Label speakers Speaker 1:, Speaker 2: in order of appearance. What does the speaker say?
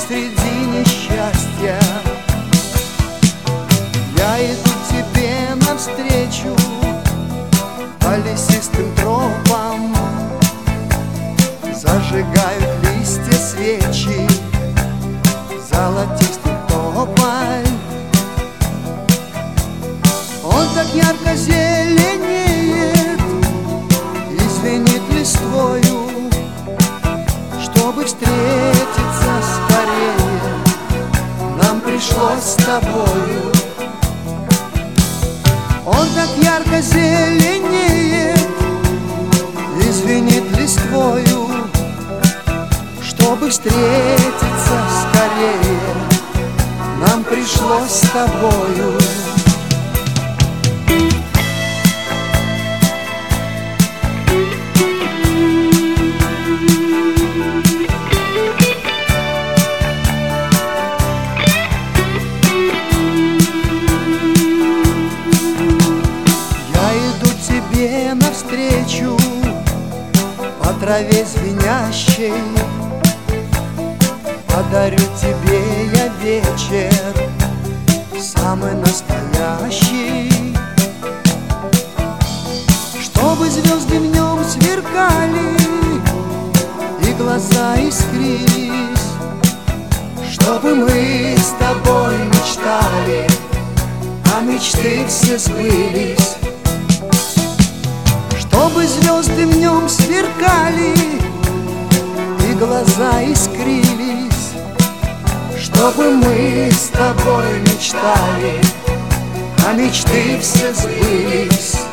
Speaker 1: среди несчастья. Я иду тебе навстречу по лесистым тропам. Зажигают листья свечи, золотистый тополь. Он так ярко зеленеет и звенит листвою. Чтобы встретиться скорее, нам пришлось с тобою. Он так ярко зеленеет и звенит листвою. Чтобы встретиться скорее, нам пришлось с тобою. Навстречу по траве звенящей, подарю тебе я вечер самый настоящий. Чтобы звезды в нем сверкали и глаза искрились, чтобы мы с тобой мечтали, а мечты все сбылись. Чтобы звезды в нем сверкали и глаза искрились, чтобы мы с тобой мечтали, а мечты все сбылись.